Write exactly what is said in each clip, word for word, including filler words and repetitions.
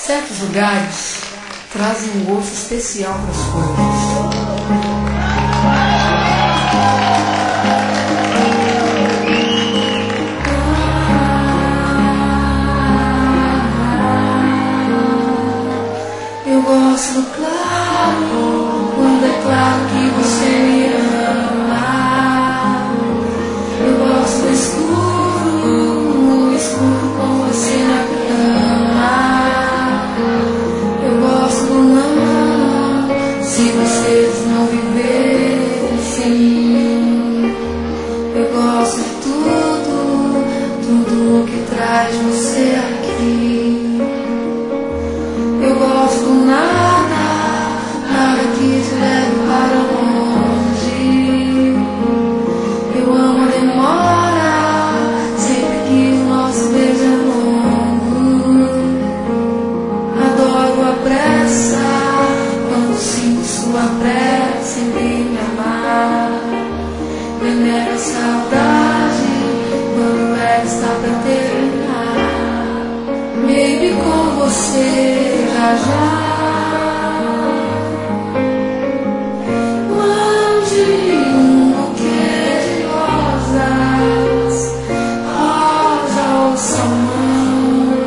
Certos lugares trazem um gosto especial para as coisas. Eu gosto do claro, quando é claro que você me ama. Eu gosto do escuro, no escuro com você na cama. Eu gosto do não, se vocês não viverem sem mim. Eu gosto de tudo, tudo que traz você aqui. Eu gosto do nada, nada que te leve para longe. Eu amo a demora, sempre que o nosso beijo é longo. Adoro a pressa, quando sinto sua pressa em vir me amar. Venero a saudade, quando ela está pra terminar. Baby, com você já já. Mande um buquê de rosas, rosa ou salmão,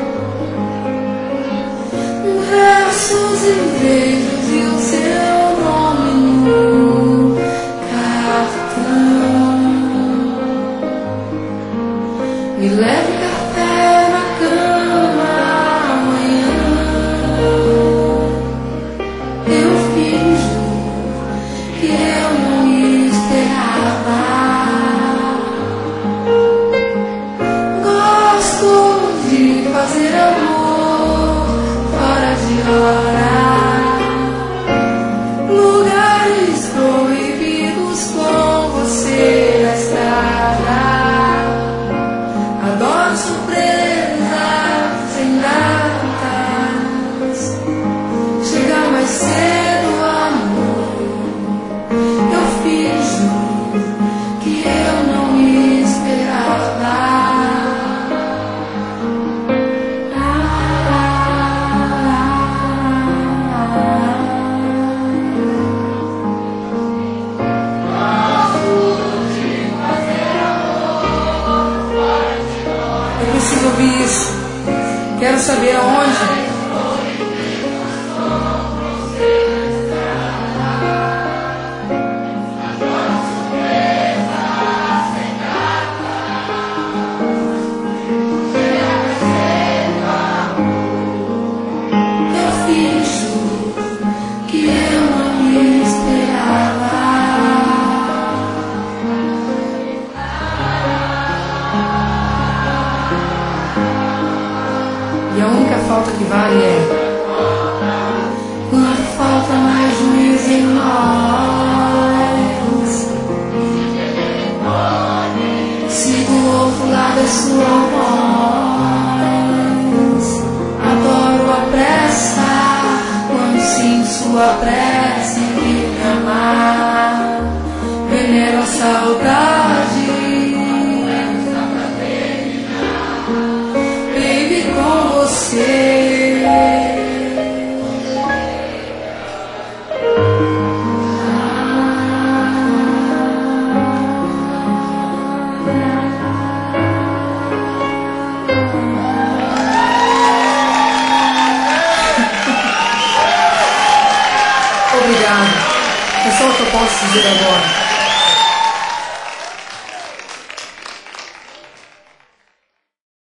versos e beijos e o seu nome no cartão. Me leve café na cama amanhã. Eu finjo que eu não esperava. Gosto de fazer amor fora de hora, lugares proibidos com você na estrada. Adoro surpresas sem datas. Chegar mais cedo, amor. Eu finjo que eu não me esperava. Eu preciso ouvir isso. Quero saber aonde. Eu finjo que eu não me esperava. E a única falta que vale é quando falta mais juízo em nós. Se do outro lado é sua voz. Adoro a pressa, quando sinto sua pressa em vir me amar. Venero a saudade, baby, com você. Obrigado. É só o que eu posso dizer agora.